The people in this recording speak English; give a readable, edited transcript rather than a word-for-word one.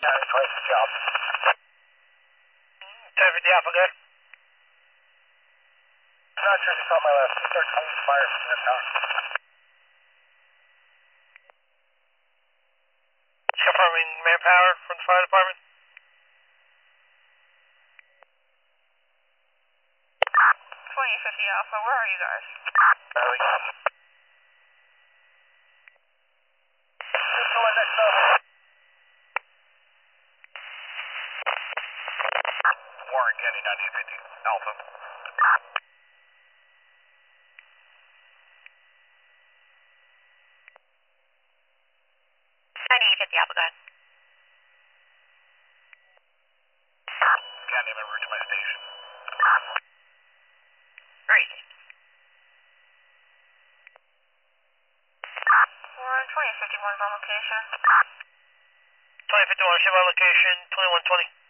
Twice the job. 1050 Alpha, good. I'm not sure if you saw my last 13 fire from that tower. Confirming manpower from the fire department. 2050 Alpha, where are you guys? Just go next level. Warren County 1950 Alpha. 9850 Alpha, go ahead. County, I'm en route to my station. Great. Warren, 2051's on location. 2051, ship on location, 2120.